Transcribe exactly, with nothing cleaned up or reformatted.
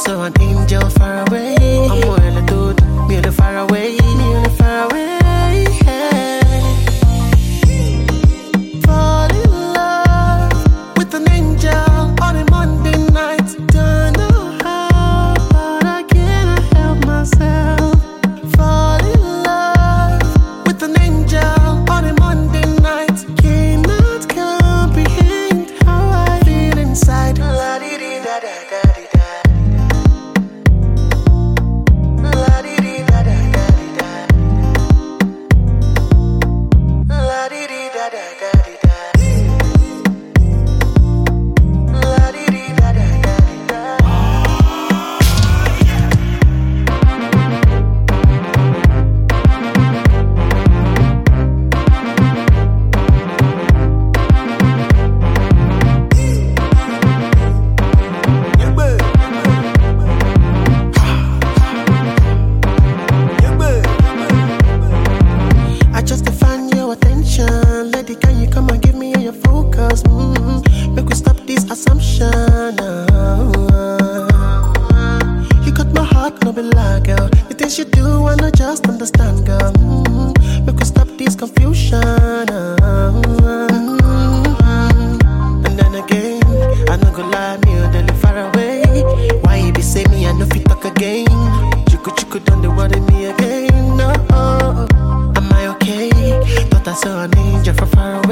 saw an angel far away. I'm more than a dude, me the far away, me the far away. Fall in love with an angel on a Monday night. Don't know how, but I can't help myself. Fall in love with an angel on a Monday night. Cannot comprehend how I feel inside. La di di da da da di da. La di di da da da di da. La di di da da da di da. La di di da da da di da. I just define your attention. Lady, can you come and give me your focus? Mm-hmm. Make we stop this assumption. uh You got my heart, no be lie, girl. The things you do, I not just understand, girl. Mm-hmm. Make we stop this confusion. uh And then again, I no go lie, me or they live far away. Why you be say me, I no fit talk again. Chiku chiku don't they worry me again. No, am I okay? Thought I saw an angel from far away.